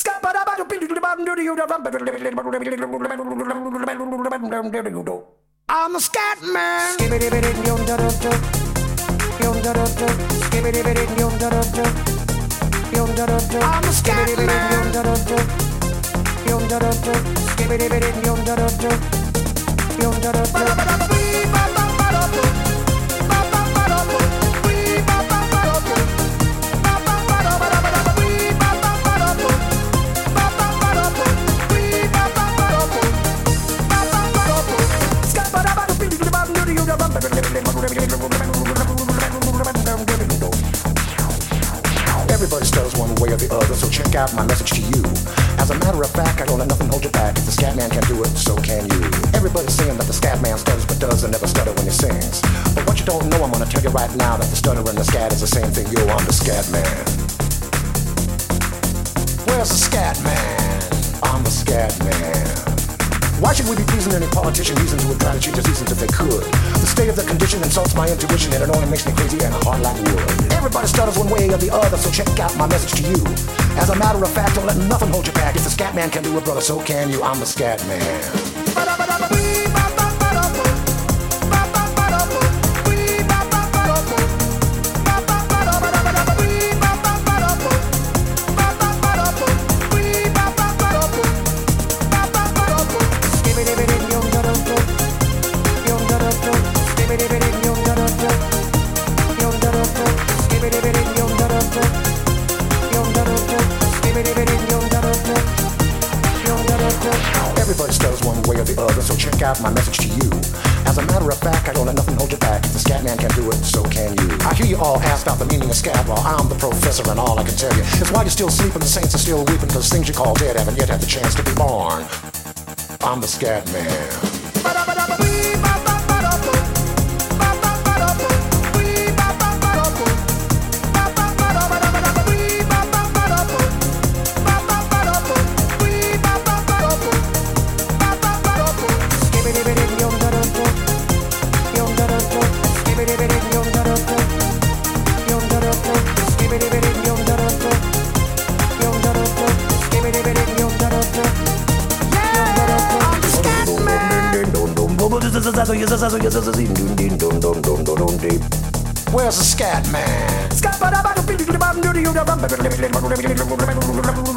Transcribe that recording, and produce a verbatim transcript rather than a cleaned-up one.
I'm a scat man. I'm a scat Everybody stutters one way or the other, so check out my message to you. As a matter of fact, I don't let nothing hold you back. If the scat man can do it, so can you. Everybody's saying that the scat man stutters but does and never stutter when he sings. But what you don't know, I'm gonna tell you right now that the stutter and the scat is the same thing. Yo, I'm the scat man. Where's the scat man? I'm the scat man. Why should we be pleasing any politician? Reasons would try to change the seasons if they could. The state of the condition insults my intuition, and it only makes me crazy and hard like wood. Everybody stutters one way or the other, so check out my message to you. As a matter of fact, don't let nothing hold you back. If the scat man can do it, brother, so can you. I'm the scat man. Everybody stutters one way or the other, so check out my message to you. As a matter of fact, I don't let nothing hold you back. If the scat man can do it, so can you. I hear you all ask about the meaning of scat. Well, I'm the professor, and all I can tell you is why you're still sleeping, the saints are still weeping, because things you call dead haven't yet had the chance to be born. I'm the scat man. Where's the scat man?